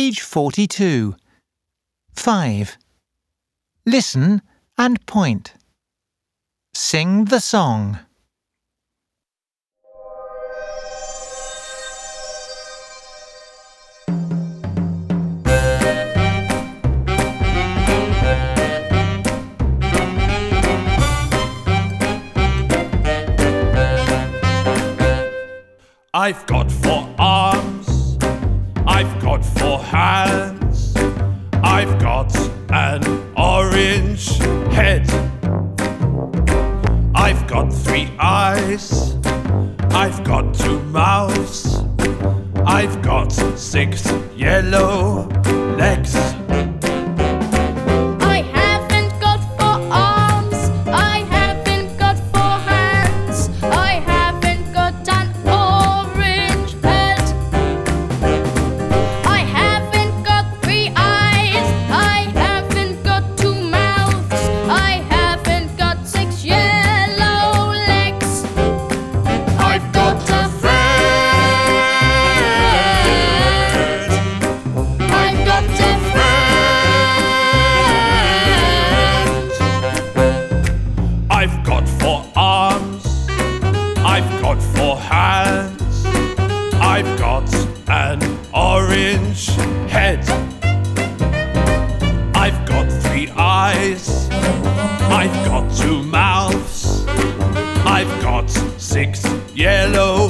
Page 42. 5. Listen and point. Sing the song. I've got 4 arms, I've got 4 hands, I've got an orange head. I've got 3 eyes, I've got 2 mouths, I've got 6 yellow legs. I've got 4 arms, I've got 4 hands, I've got an orange head. I've got 3 eyes, I've got 2 mouths, I've got 6 yellow